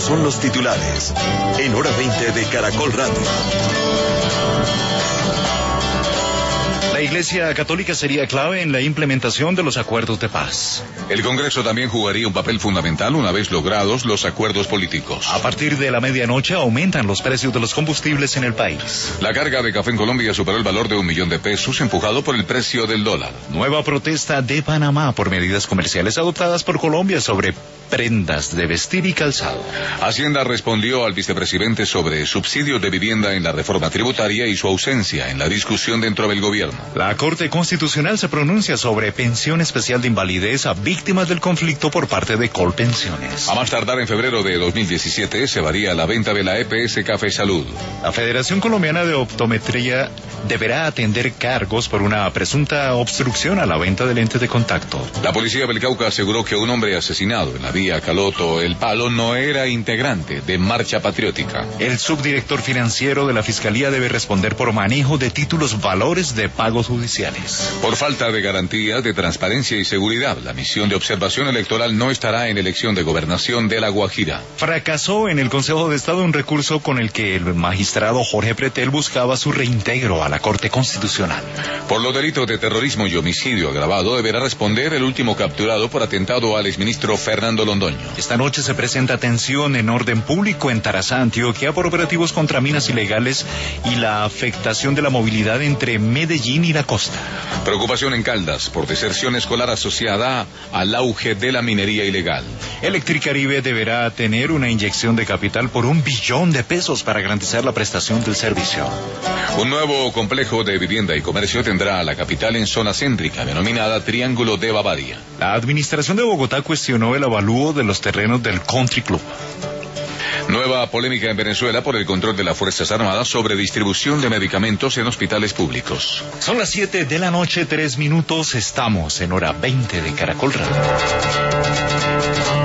son los titulares. En Hora 20 de Caracol Radio. La Iglesia Católica sería clave en la implementación de los acuerdos de paz. El Congreso también jugaría un papel fundamental una vez logrados los acuerdos políticos. A partir de la medianoche aumentan los precios de los combustibles en el país. La carga de café en Colombia superó el valor de $1.000.000, empujado por el precio del dólar. Nueva protesta de Panamá por medidas comerciales adoptadas por Colombia sobre prendas de vestir y calzado. Hacienda respondió al vicepresidente sobre subsidios de vivienda en la reforma tributaria y su ausencia en la discusión dentro del gobierno. La Corte Constitucional se pronuncia sobre pensión especial de invalidez a víctimas del conflicto por parte de Colpensiones. A más tardar en febrero de 2017 se varía la venta de la EPS Café Salud. La Federación Colombiana de Optometría deberá atender cargos por una presunta obstrucción a la venta de lentes de contacto. La policía del Cauca aseguró que un hombre asesinado en la vía Caloto El Palo no era integrante de Marcha Patriótica. El subdirector financiero de la Fiscalía debe responder por manejo de títulos valores de pagos judiciales. Por falta de garantías de transparencia y seguridad, la misión de observación electoral no estará en elección de gobernación de La Guajira. Fracasó en el Consejo de Estado un recurso con el que el magistrado Jorge Pretel buscaba su reintegro a la Corte Constitucional. Por los delitos de terrorismo y homicidio agravado deberá responder el último capturado por atentado al exministro Fernando Londoño. Esta noche se presenta tensión en orden público en Tarazá, Antioquia, por operativos contra minas ilegales y la afectación de la movilidad entre Medellín y la costa. Preocupación en Caldas por deserción escolar asociada al auge de la minería ilegal. Electricaribe deberá tener una inyección de capital por $1 billón para garantizar la prestación del servicio. Un nuevo complejo de vivienda y comercio tendrá a la capital en zona céntrica, denominada Triángulo de Bavaria. La administración de Bogotá cuestionó el avalúo de los terrenos del Country Club. Nueva polémica en Venezuela por el control de las Fuerzas Armadas sobre distribución de medicamentos en hospitales públicos. Son las 7 de la noche, 3 minutos. Estamos en Hora 20 de Caracol Radio.